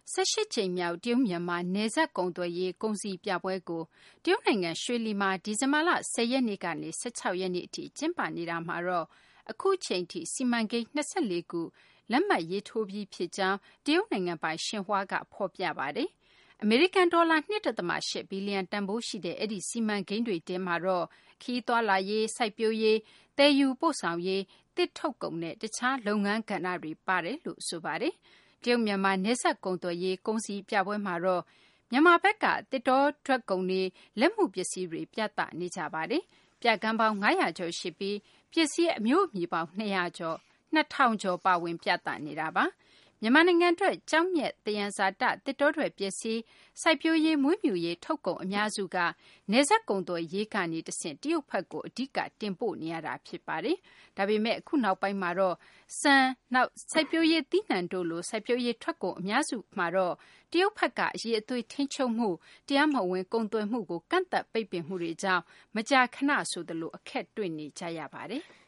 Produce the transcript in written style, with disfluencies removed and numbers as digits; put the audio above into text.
18 ကြိမ်မြောက်တရုတ်မြန်မာနယ်စပ်ကုန်သွယ်ရေးကုန်စည်ပြပွဲကိုတရုတ်နိုင်ငံရွှေလီမှာဒီဇင်ဘာလ10ရက်နေ့ကနေ16ရက်နေ့အထိကျင်းပနေတာမှာတော့အခုချိန်ထိစီမံကိန်း24ခုလက်မှတ်ရေးထိုးပြီးဖြစ်ကြောင်းတရုတ်နိုင်ငံပိုင်ရှင်ဟွာကဖော်ပြပါတယ်။အမေရိကန်ဒေါ်လာ 2.8 ဘီလီယံတန်ဖိုးရှိတဲ့အဲ့ဒီစီမံကိန်းတွေထဲမှာတော့ခီးသွွာလာရေးစိုက်ပျိုးရေးတည်ယူပို့ဆောင်ရေးတစ်ထုတ်ကုန်နဲ့တခြားလုပ်ငန်းကဏ္ဍတွေပါတယ်လို့ဆိုပါတယ်။တရုတ်မြန်မာနယ်စပ်ကုန်သွယ်ရေးကုန်စည်ပြပွဲမှာတော့မြန်မာဘက်ကတစ်တောထွက်ကုန်တွေလက်မှုပစ္စည်းတွေပြသနေကြပါတယ်။ပြကန်းပေါင်း900ကျော်ရှိပြီးပစ္စည်းအမျိုးအမည်ပေါင်း200ကျော်2000ကျော်ပါဝင်ပြသနေတာပါ။မြန်မာနိုင်ငံအတွက်ကြောက်မြက်တယံဇာတတစ်တောထွက်ပစ္စည်းစိုက်ပျိုးရေးမွေးမြူရေးထုတ်ကုန်အများစုကနယ်စပ်ကုန်သွယ်ရေးကနေတဆင့်တရုတ်ဘက်ကိုအဓိကတင်ပို့နေရတာဖြစ်ပါတယ်။ဒါပေမဲ့အခုနောက်ပိုင်းမှာတော့စံနောက်စိုက်ပျိုးရေးသီးနှံတို့လိုစိုက်ပျိုးရေးထွက်ကုန်အများစုမှာတော့တရုတ်ဘက်ကအရေးအသွေးထိန်းချုပ်မှုတရားမဝင်ကုန်သွယ်မှုကိုကန့်သတ်ပိတ်ပင်မှုတွေကြောင့်မကြာခဏဆိုသလိုအခက်တွေ့နေကြရပါတယ်။